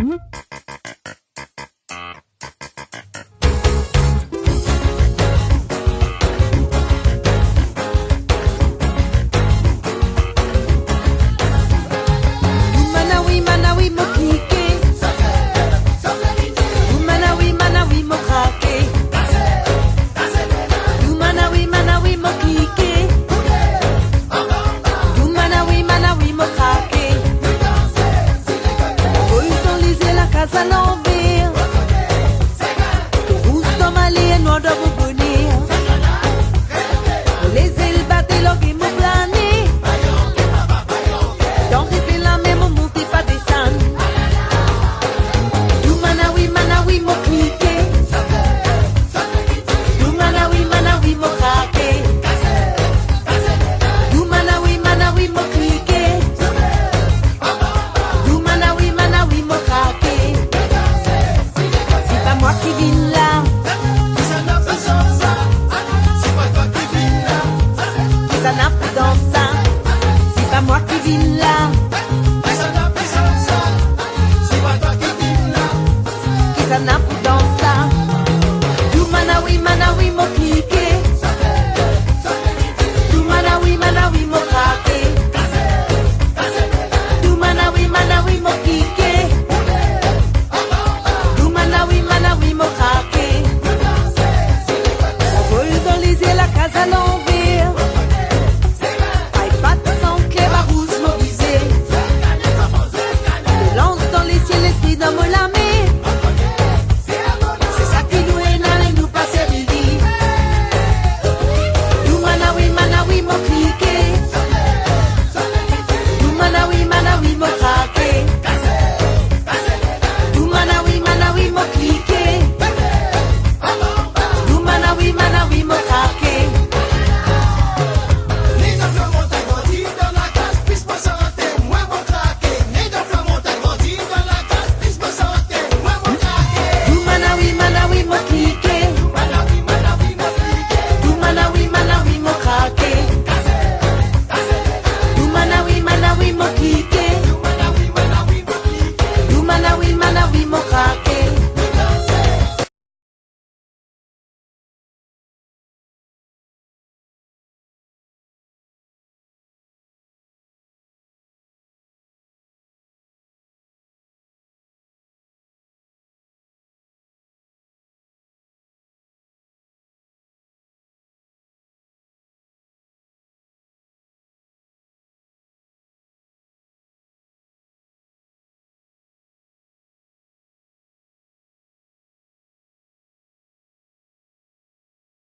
À l'envers, rouge dans ma ligne, noir dans mon bonnet. Les ailes battent l'eau qui me plane. Dans les la même monter pas descendre. Du manawi, mon cliqué. Du manawi, mon craqué. Du manawi, mon cliqué. Du manawi, mon craqué. Moi qui vis là, ça n'a pas ça, c'est pas toi qui vis là, ça n'a pas dans ça, c'est pas moi qui vis là.